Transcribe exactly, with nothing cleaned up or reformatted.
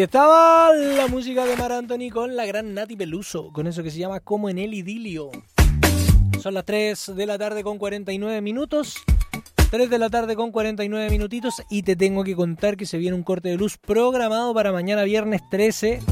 Ahí estaba la música de Mar Anthony con la gran Nati Peluso, con eso que se llama Como en el Idilio. Son las tres de la tarde con cuarenta y nueve minutos. tres de la tarde con cuarenta y nueve minutitos y te tengo que contar que se viene un corte de luz programado para mañana viernes trece.